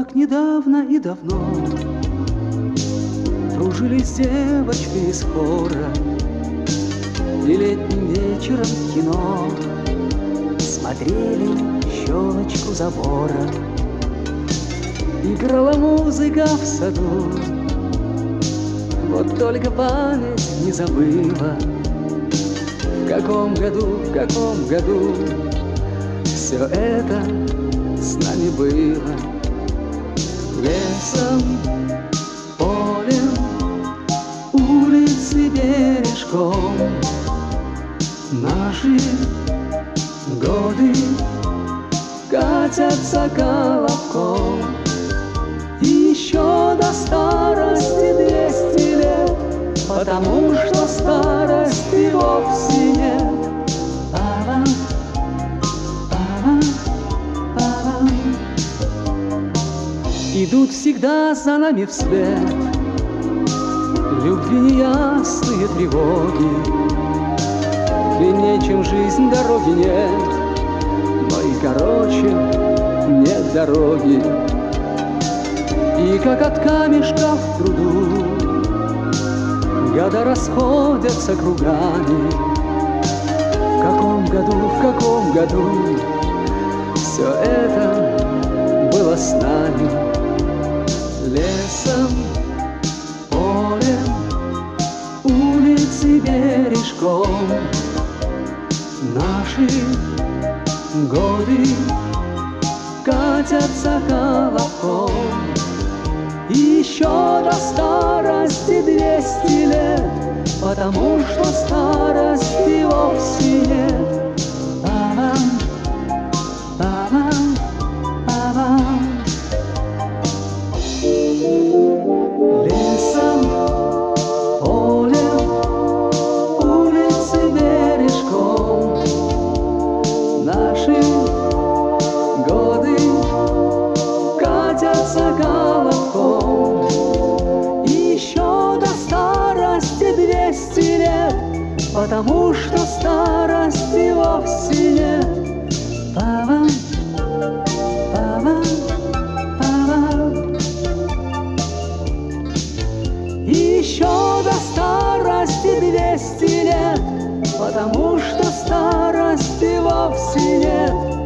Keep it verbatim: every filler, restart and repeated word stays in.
как недавно и давно дружили с девочкой из хора, и летним вечером в кино смотрели щелочку забора. Играла музыка в саду, вот только память не забыла, в каком году, в каком году все это с нами было. Лесом, полем, улицы бережком наши годы катятся колобком. И еще до старости двести лет, потому что старости вовсе нет. Па-пам, па-пам, па-пам. Идут всегда за нами вслед любви неясные тревоги. Длиннее, чем жизнь, дороги нет, но и короче нет дороги. И как от камешка в труду года расходятся кругами. В каком году, в каком году все это было с нами? Лесом, полем, улицы бережком наши годы катятся колобком. И еще до старости двести лет, потому что старости вовсе нет. Па-пам, па-пам, па-пам. Лесом, полем, улицы бережком наши годы катятся колобком. И еще до старости двести лет, потому что старости вовсе нет. Па-пам, па-пам, па-пам. И еще до старости двести лет, потому что старости вовсе нет.